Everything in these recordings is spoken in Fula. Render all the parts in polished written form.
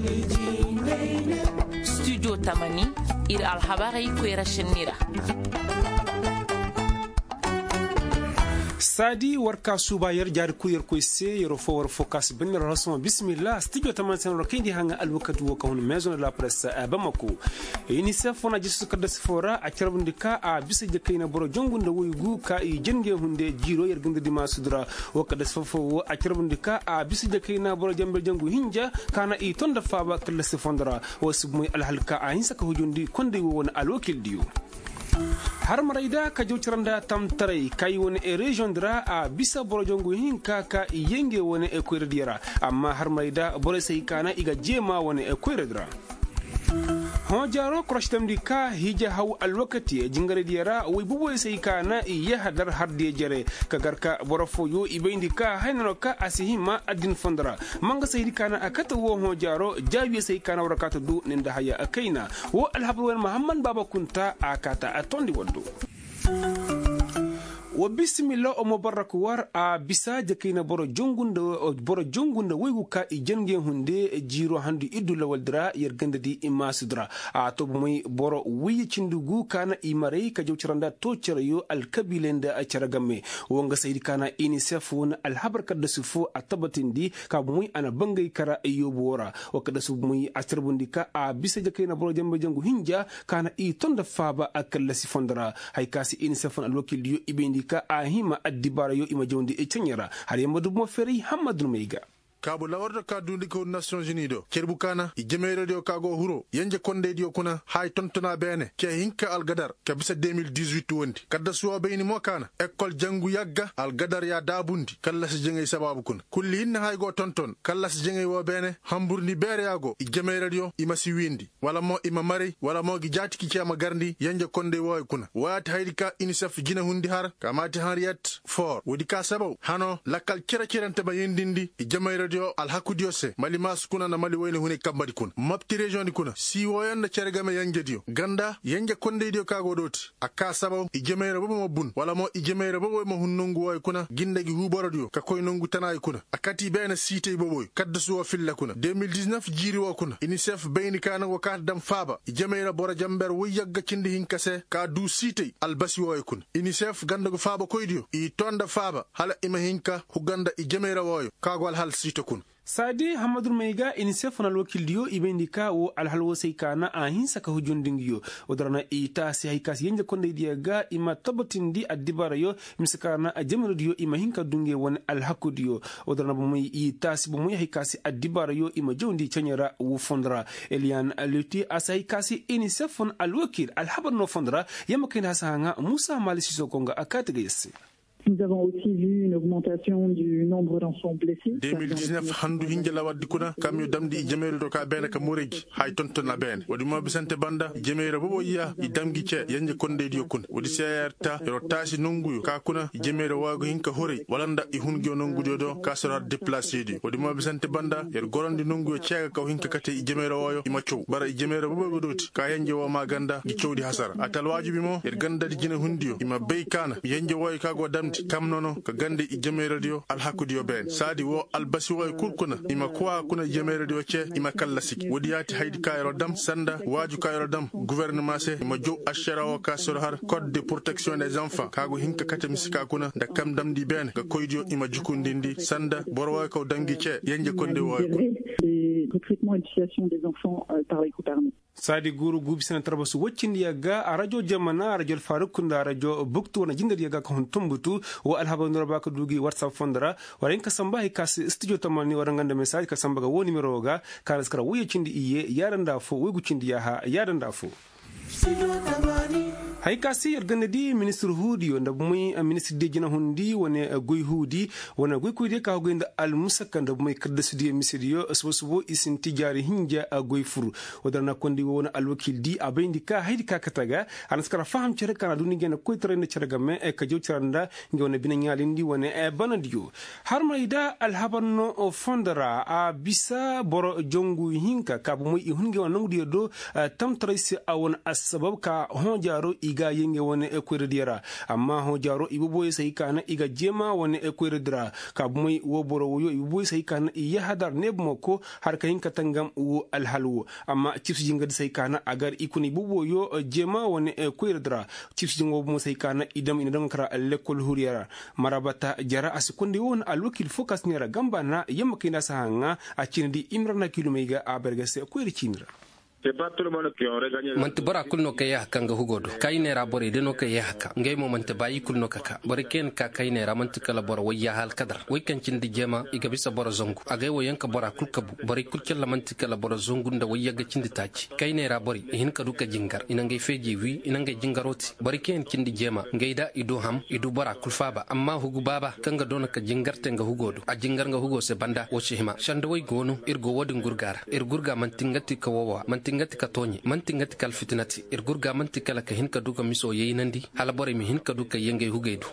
studio tamani ira alhabari kwera shenira sadi warka suba yar jar kuyar koyse yoro fo war focus bin rason bismillah studio taman sen rokindi hanga alwakatu wo kawon maison de la presse bamako unicef fona jisu kada sfora a carbundika a bisa je kayna boro jongunda woygu ka i jenge hunde jiro yar gunda dima sudra wo kada sfofo a carbundika a bisa je kayna boro jambel jangu hinja kana i tonda faba kala sfondra wo submoy alhalka a hinsa ka hujundi konde won alwakil diu har marayda ka jowtiranda tam taray kay woni e région dra a bisa borojongo hinka ka yenge woni e koyredira amma har marayda bore sey kana iga jema woni e koyredira hon jaro krostamdi ka hija haw alwakati jingare diara way bubo sey kana ya hadar harde jare ka garka borofo yo ibendi ka haynano ka asihima adin fondra manga sey kana akata wo hon jaro jawi sey kana warakata du nenda haya akaina wo alhabwan muhammad baba kunta akata atondi waddu wa bismillah o mubarak war a bisa jakina boro jongunda waygu ka i jenge hunde jiro handu idula waldra yerganda di imasudra a to moy boro wiyi cindugu kana imare ka jawtiranda to cerayo al kabilenda a ceragamme wonga saydi kana unicef won al habar kadda sufu a tabatindi ka moy ana bangay kara yobu wora o kadda su moy astrabundika a bisa jakina boro jambe jangu hinja kana i tonda faba akalla sifondra hay kasi unicef al wakil dio ibendi ka ahima addibara yo ima jondi e canyara har yamadu mo feri hamadul meiga kabo lawarda ka dundi ko Nations Unies do cerbu kana i jemere dio kago huro yanje konde dio kuna hay tontona bene ke hinka algadar ka bisa 2018 wondi kadda suwa bayni mo kana école jangu yagga algadar ya dabundi kala si jengay sababu kun kulli hinna hay go tonton kala si jengay wo bene hamburni bere yago i jemere dio ima si windi wala mo ima mari wala mo gi jati ki ciama garndi yanje konde wo kuna wati haydika unicef jina hundi har kamati Henriette Ford wodi ka sababu hano lakal kira kirante ba yendindi i jemere alhakudio se mali mas kuna na mali wayne hune kambadi kun mapti region kuna si woyan na cergame yanje dio ganda yanje konde dio kago doti aka sabaw ijemere bobo mo bun wala mo ijemere bobo mo hunnungu way kuna gindagi huboro dio ka koy nungu tanay kuna akati bena site bobo kadda suwa filla kuna 2019 jiri wo kuna unicef bayni kana ko ka dam faba ijemere bora jamber wo yagga cindi hinkase ka du site albasi way kuna unicef ganda go faba koy dio i tonda faba hala ima hinka hu ganda ijemere woyo kago al hal site kun sadi hamadul meiga unicef na wakil dio ibendika wo alhalwo seykana a hinsa ka hujundingiyo odrana ita si haykas yenge konde diaga ima tabatindi addibara yo miskana a jamiro dio ima hinka dunge won alhakudio odrana bumay ita si bumay haykas addibara yo ima jondi chanyara wo fondra elian luti asaykasi unicef on alwakil alhabar no fondra yamakina hasanga musa malisi sokonga akategese. Nous avons aussi vu une augmentation du nombre d'enfants blessés. 2019 handu hinjala waddi kuna kamyo damdi jemere do ka bene ka moreji hay tontona bene wadi mo bisante banda jemere bobo yiya i damgi ce yanje konde dio kun wadi seyarta ro taasi nonguyo ka kuna jemere wago hinka hore walanda i hungyo nongudo do ka sora déplacer di wadi mo bisante banda yer gorondi nonguyo cega ka hinka kate i jemere woyo i maccu bara i jemere bobo godoti ka yanje wo ma ganda gi cewdi hasara atal wajibi mo yer ganda di jine hundiyo ima beykana yanje woyo ka go damdi kam nono ka gande i jemere dio alhakudio ben sadi wo albasi wo kurkuna ima kwa kuna jemere dio ce ima kallasiki wodi yati haydi kayro dam sanda waju kayro dam gouvernement se ima jo ashara o ka sur har code de protection des enfants kago hinka kata misika kuna da kam damdi ben ga koydio ima jukundindi sanda borwa ko dangi ce yanje konde wo recrutement et l'utilisation des enfants par les groupes armés. sadi guru gubi sene tarbasu woccindi yaga a radio jamana radio farukunda radio buktu wana jingar yaga ko hon tumbutu wo alhaba ndora baka dugi whatsapp fondara warin ka samba hay kas studio tamani waranganda message ka samba ga wo numero ga kala skara woyecindi iye yaranda fo wogucindi yaha yaranda fo hay kasi yargande di ministre hudi wonda muy ministre de jina hundi woni goy hudi wona goy kuyde ka goynda al musakanda muy kadda sudi misiriyo sobo isin tijari hinja goy furu wadana kondi wona al wakil di abendi ka haydi ka kataga anaskara faham cere kana duni gena koy trene cere gamme e ka jewtiranda ngewna bina nyalindi woni e banadio har mayda al habanno fondara a bisa boro jongu hinka ka muy hunge wona ngudi do tam trace awon asbab ka honjaro iga yenge woni ekweredira amma ho jaro ibuboy sai kana iga jema woni ekweredira kabumai wo boro wo ibuboy sai kana iya hadar nebmoko har kayin katangam wo alhalwo amma chips jinga sai kana agar ikuni buboyo jema woni ekweredira chips jingo mo sai kana idam ina dan kara lekol huriyara marabata jara asikundi won alwakil focus nera gamba na yamma kina sahanga a cindi imrana kilomega a bergase kweri cindra manti bara kulno ka ya kanga hugodo kayne ra bore deno ka ya haka ngay mo manti bayi kulno kaka bore ken ka kayne ra manti kala bora wayya hal kadar way kan cindi jema iga bisa bora zongu agay wo yanka bora kulkabu bore kulkella manti kala bora zongu nda wayya ga cindi taci kayne ra bore hin ka duka jingar ina ngay feji wi ina ngay jingaroti bore ken cindi jema ngay da ido ham ido bara kulfaba amma hugu baba kanga dona ka jingarte nga hugodo a jingar nga hugo se banda wo shihima shanda way gono irgo wodin gurgara irgurga mantingati ka wawa mantingati ka tonye mantingati kal fitnati irgurga mantikala ka hinka duka miso yeyinandi halabore mi hinka duka yenge hugaidu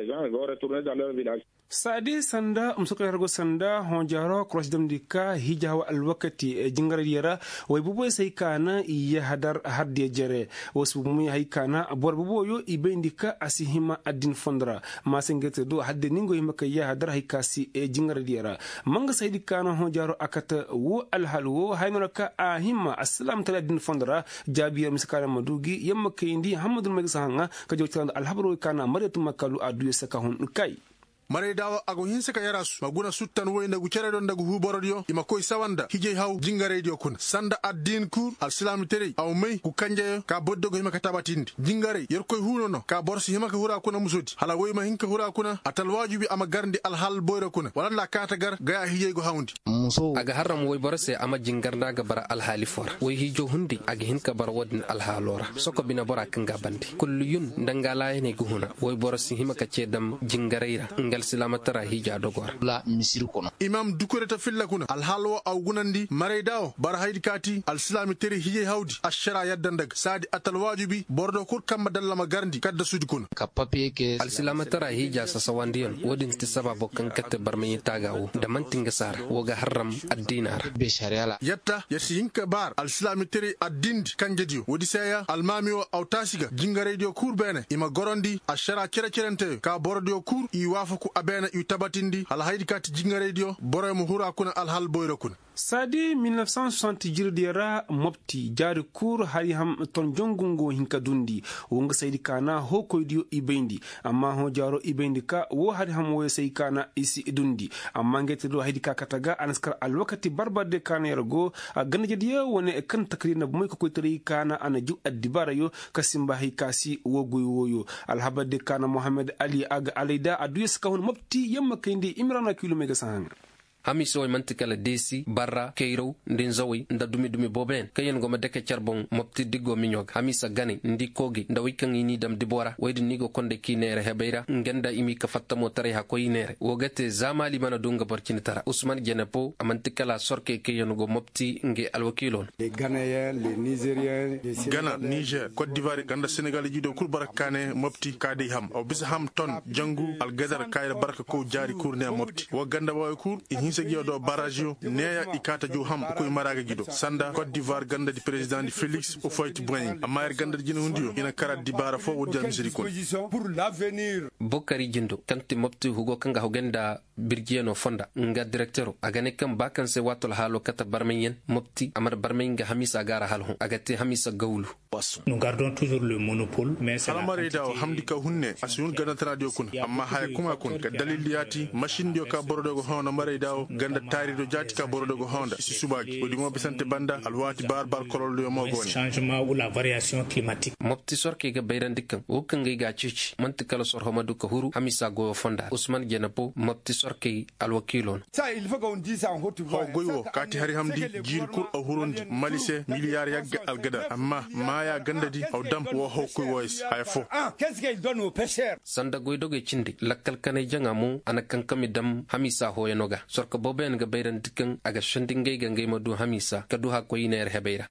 sadi sanda umsuka yargo sanda honjaro cross damdika hijawa alwakati jingara yara way buboy sai kana iya hadar hadde jere wasu mumi hay kana bor buboyo ibendika asihima adin fondra masengete do hadde ningo himaka ya hadar hay kasi jingara yara manga sai dikana honjaro akata wo alhalwo haynuraka ahima assalam tala adin fondra jabiya miskara madugi yamma kayindi hamadul magsanga ka jotanda alhabro kana mariyatu makalu adu saka hon kai mare dawa ago hinse ka yaras maguna suttan woyna gu cere don dagu huborodio ima koy sawanda hije haw jinga radio kun sanda addin kur al islam tere aw may ku kanje ka boddo go hima ka tabatindi jingare yer koy hunono ka borsi hima ka hura kuna musodi hala woyma hinka hura kuna atal wajibi ama garndi al hal boyra kuna wala la kata gar gaya hije go hawndi muso aga haram woy borse ama jingarda ga bara al halifora woy hijo hundi aga hinka bar wadin al halora soko bina bora kanga bandi kulluyun dangala ne gu huna woy borsi hima ka cedam jingareira ngal silamatara hija dogor la misir kono imam dukureta filla kuna al halwa aw gunandi mareydao bar haydi kati al islami tere hije hawdi ashara yaddandag sadi atal wajibi bordo kur kam dallama garndi kadda sudi kuna kapape ke al silamatara hija sasawandiyon wodin tisaba bokkan katte barmayi tagawo da mantinga sar woga haram ad-dinar be shariala yatta yasi hinka bar al islami tere ad-dind kanjediyo wodi saya al mamiyo aw tasiga jinga radio kur bene ima gorondi ashara kere ka bordo kur i wafaku abena yu tabatindi al haydi kati jinga radio boroy mu hura kuna al hal boyro kuna sadi 1960 jirdira mopti jari kur hari ham ton jongungo hinka dundi wonga saydi kana ho koydiyo ibendi amma ho jaro ibendi ka wo hari ham wo sey kana isi dundi amma ngete do haydi ka kataga anaskar al wakati barbade kana yargo ganna jediya woni kan takrina bu moy ko koytari kana ana ju addibara yo kasimba hay kasi wo goyo al habade kana Muhammad Ali aga alayda adu ska hon mopti yamma kayndi imrana kilomega sahanga hamiso mantikala desi barra keiro ndin zawi nda dumi boben kayen goma deke charbon mopti diggo minyog hamisa gani ndi kogi nda wikan ini dam dibora waydi nigo konde kinere hebeira ngenda imi ka fattamo tare ha ko inere wogate zamali mana dunga barkini tara usman jenepo amantikala sorke kayen go mopti nge alwakilon les Ghanéens les Nigériens Ghana Niger Côte d'Ivoire ganda Sénégal jido kul barakane mopti kadi ham o bis ham ton jangu al gadar kayra barka ko jari kurne mopti wo ganda way kur hinsegiyo do barrage neya ikata ju ham ko maraga gido sanda Côte d'Ivoire ganda di président di Félix Houphouët-Boigny amma er ganda jina hundiyo ina karat di bara fo wodi am siri kon pour l'avenir Bokari Jindo kanti mopti hugo kanga hogenda birgieno fonda nga directeur agane kam bakan se watol halo kata barmeyen mopti amar barmenga hamisa gara halhu agate hamisa gawlu nous gardons toujours le monopole mais c'est salamare daw hamdika hunne asun ganda radio kun amma hay kuma kun ka daliliyati machine dio ka bordo go hono mare daw ganda tari do jati ka bordo go honda isi subaki odi mo bisante banda alwati barbar kolol do mo goni changement ou la variation climatique mopti sorke ga bayran dikkan o kanga ga cici mantikala sor homadu ka huru hamisa go fonda Ousmane Jenapo mopti sorke alwakilon ça il faut qu'on dise ça en haute voix goyo kati hari hamdi jil kur o hurondi malise milliard yagga algada amma maya gandadi aw dam wo hokku voice hay fo qu'est-ce qu'il donne aux pêcheurs sanda goydoge cindi lakkal kanay jangamu ana kankami dam hamisa hoyanoga sorka boben ga bayran dikkan aga shandingay ga ngay madu hamisa kadu ha ko yiner hebeira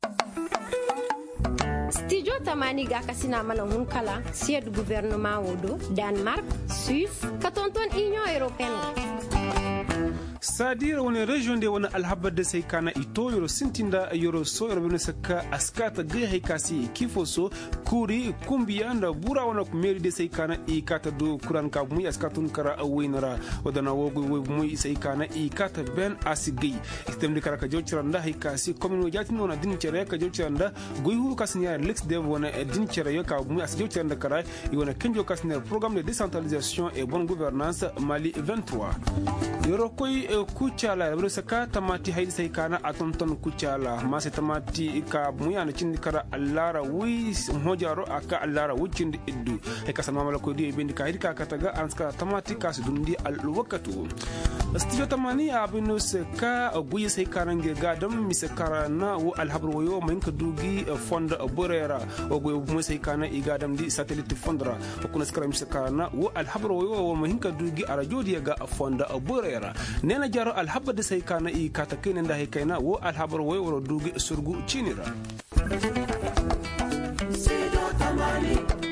studio tamani ga kasina mala hun kala sied gouvernement wodo Denmark Suisse katonton Union Européenne sadira wani region de wani alhabar da sai kana ito yoro sintinda yoro so yoro bene saka askata gai haikasi kifoso kuri kumbiya da bura wana kumeri de sai kana ikata do kuran ka mu askatun kara awinara wadana wogo mu sai kana ikata ben asigei istem de karaka jociranda haikasi komino jatin wana din cere ka jociranda goyu kasnya lex de wana din cere yo ka mu as jociranda kara yona kenjo kasnya programme de décentralisation et bonne gouvernance Mali 23 yoro koy kuchala bro saka tamati haydi sai kana atonton kuchala ma se tamati ka muyana cindi kara allara wi hojaro aka allara wucindi iddu e kasama mala ko di bendi ka haydi ka kataga anska tamati ka su dundi al wakatu studio tamani abinu saka guyi sai kana nge gadam mi se karana wo al habro woyo men ka dugi fonda borera o go mo sai kana i gadam di satellite fondra ko skara mi se kana wo al habro woyo wo men ka dugi ara jodi ga fonda borera nena jaro al habba sai kana i kata kene nda kaina wo al habro woyo woro dugi surgu cinira.